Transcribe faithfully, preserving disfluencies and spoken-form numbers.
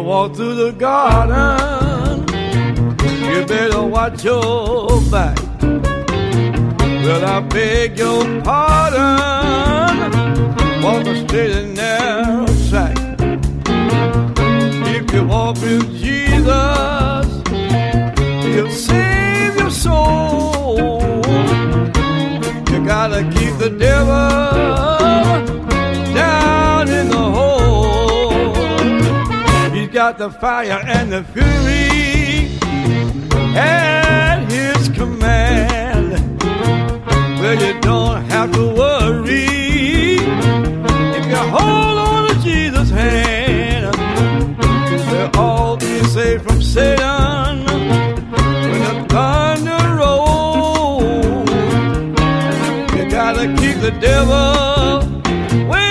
walk through the garden, you better watch your back. Well, I beg your pardon, walk a straight and narrow track. If you walk with Jesus, he'll save your soul. You gotta keep the devil down in the hole. He's got the fire and the fury at his command. Well, you don't have to worry if you hold on to Jesus' hand. We'll all be safe from Satan when the thunder rolls. You gotta keep the devil away